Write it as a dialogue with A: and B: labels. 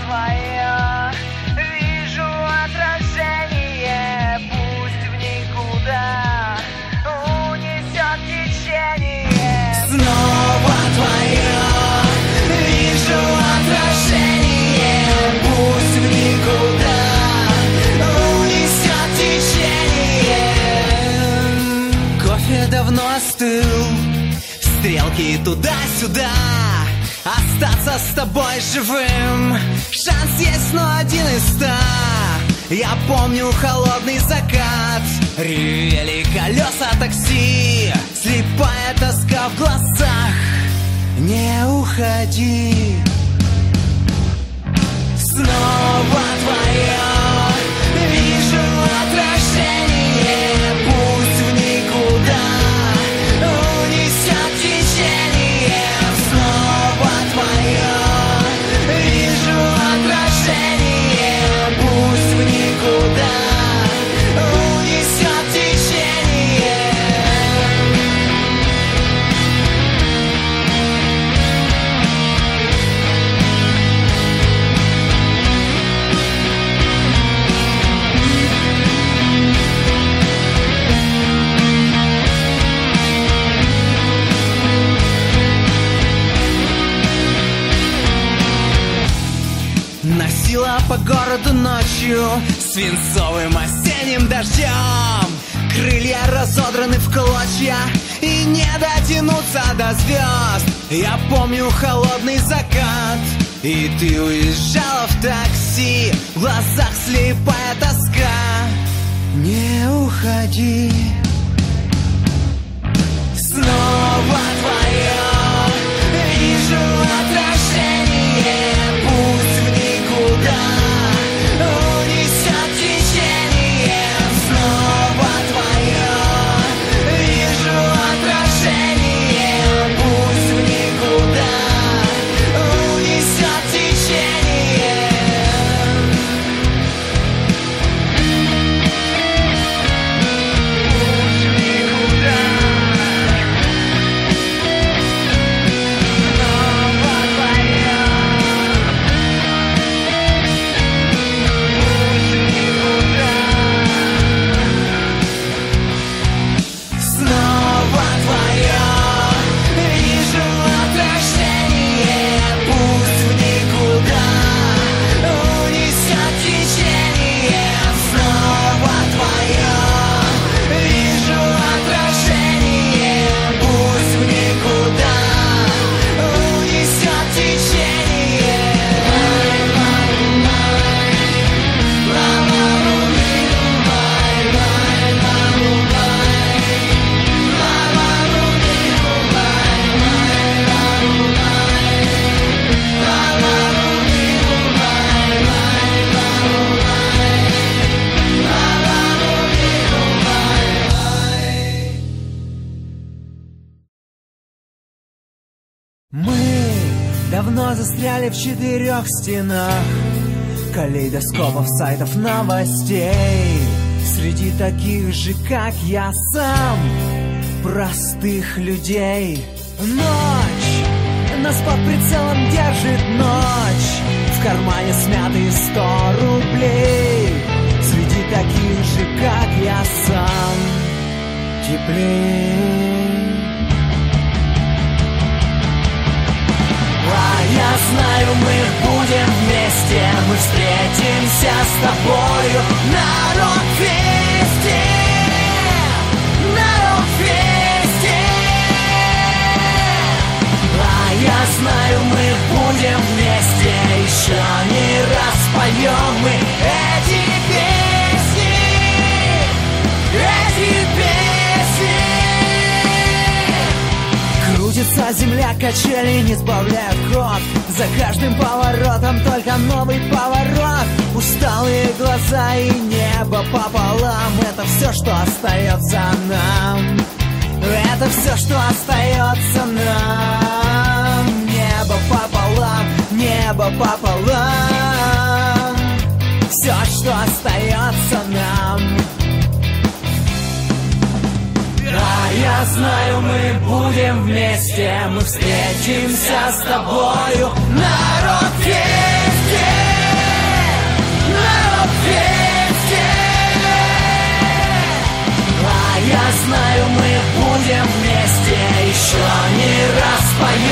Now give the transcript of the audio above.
A: твое, вижу отражение, пусть в никуда унесет течение.
B: Снова твое, вижу отражение, пусть в никуда унесет течение. Кофе давно остыл, стрелки туда-сюда. Остаться с тобой живым шанс есть, но 1 из 100. Я помню холодный закат, ревели колеса такси, слепая тоска в глазах. Не уходи. Снова твое, вижу отражение, пусть в никуда унесет течение. Снова твое, вижу отражение, пусть в никуда унесет течение. Носила по городу ночью свинцовым осенним дождем. Крылья разодраны в клочья, и не дотянуться до звезд. Я помню холодный закат, и ты уезжала в такси, в глазах слепая тоска. Не уходи. Снова твое, вижу отражение, пусть в никуда унесет течение. Снова твое, вижу отражение, пусть в никуда унесет течение. Давно застряли в 4 стенах калейдоскопов сайтов новостей. Среди таких же, как я сам, простых людей. Ночь нас под прицелом держит ночь, в кармане смятые 100 рублей. Среди таких же, как я сам, теплей. А я знаю, мы будем вместе, мы встретимся с тобою на рок-фесте, на рок-фесте. А я знаю, мы будем вместе, еще не раз поем мы эти песни, эти песни. Крутится земля, качели не сбавляют ход, за каждым поворотом только новый поворот. Усталые глаза и небо пополам, это все, что остается нам. Это все, что остается нам. Небо пополам, небо пополам. Все, что остается нам. А я знаю, мы будем вместе, мы встретимся с тобою на рок-фесте.
C: своей.